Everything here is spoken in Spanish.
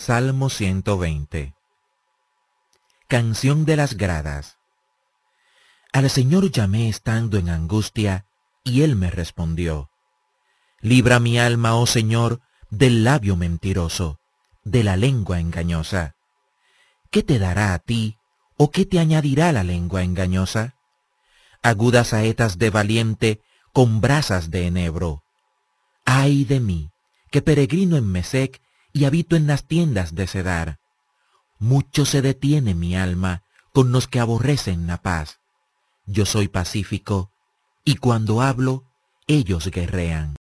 Salmo 120. Canción de las gradas. Al Señor llamé estando en angustia, y Él me respondió. Libra mi alma, oh Señor, del labio mentiroso, de la lengua engañosa. ¿Qué te dará a ti, o qué te añadirá la lengua engañosa? Agudas saetas de valiente, con brasas de enebro. ¡Ay de mí, que peregrino en Mesec y habito en las tiendas de Cedar! Mucho se detiene mi alma con los que aborrecen la paz. Yo soy pacífico, y cuando hablo, ellos guerrean.